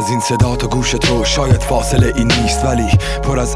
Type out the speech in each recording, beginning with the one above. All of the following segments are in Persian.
از این صدا تا گوش تو شاید فاصله این نیست، ولی پر از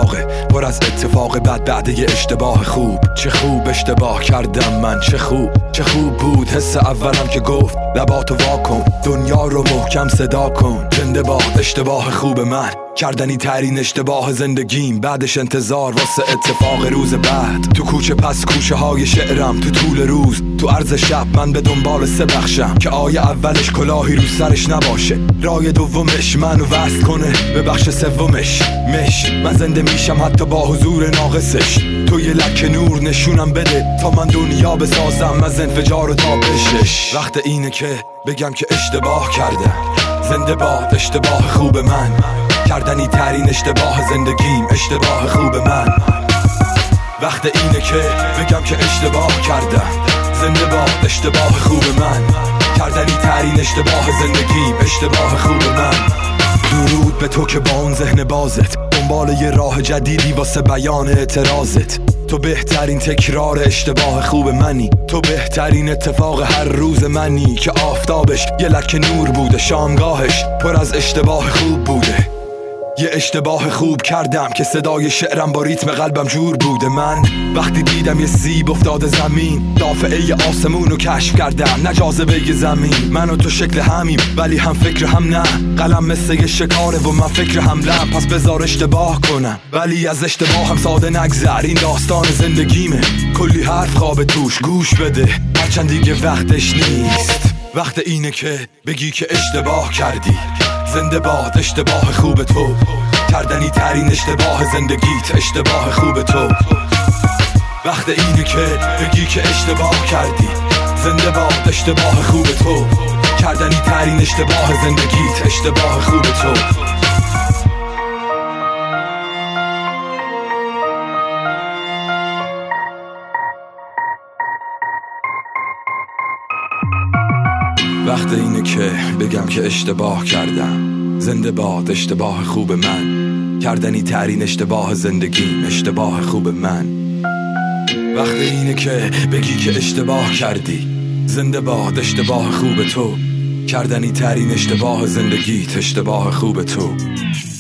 اتفاق بعد یه اشتباه خوب. چه خوب اشتباه کردم من، چه خوب بود حس اولم که گفت لباتو واکن، دنیا رو محکم صدا کن. زنده باد اشتباه خوب من، کردنی ترین اشتباه زندگیم. بعدش انتظار واسه اتفاق روز بعد. تو کوچه پس کوچه های شعرم، تو طول روز تو عرض شب من به دنبال سه بخشم که آیه اولش کلاهی رو سرش نباشه، رای دومش منو وصل کنه به بخش سومش. من زنده میشم حتی با حضور ناقصش. تو یه لکه نور نشونم بده تا من دنیا بسازم از انفجار و تابشش. وقت اینه که بگم که اشتباه کردم. زنده باد اشتباه خوب من، کردنی ترین اشتباه زندگیم. اشتباه خوب من. وقت اینه که بگم که اشتباه کردم. زنده باد اشتباه خوب من، کردنی ترین اشتباه زندگیم. اشتباه خوب من. درود به تو که با اون ذهن بازت دنبال یه راه جدیدی واسه بیان اعتراضت. تو بهترین تکرار اشتباه خوب منی، تو بهترین اتفاق هر روز منی که آفتابش یه لکه نور بوده، شامگاهش پر از اشتباه خوب بوده. یه اشتباه خوب کردم که صدای شعرم با ریتم قلبم جور بوده. من وقتی دیدم یه سیب افتاده زمین، دافعه آسمون رو کشف کردم نه جاذبه زمین. من و تو شکل همیم ولی هم فکر هم نه، قلم مثل یه شکاره و من فکر حملم. پس بذار اشتباه کنم ولی از اشتباه هم ساده نگذر. این داستان زندگیمه، کلی حرف خواب توش، گوش بده هرچند دیگه وقتش نیست. وقت اینه که بگی که اشتباه کردی. زنده باد اشتباه خوب تو، کردنی ترین اشتباه زندگیت. اشتباه خوب تو. وقت اینه که بگی که اشتباه کردی. زنده باد اشتباه خوب تو، کردنی ترین اشتباه زندگیت. اشتباه خوب تو. وقت اینه که بگم که اشتباه کردم. زنده باد اشتباه خوب من، کردنی ترین اشتباه زندگیم. اشتباه خوب من. وقت اینه که بگی که اشتباه کردی. زنده باد اشتباه خوب تو، کردنی ترین اشتباه زندگیت. اشتباه خوب تو.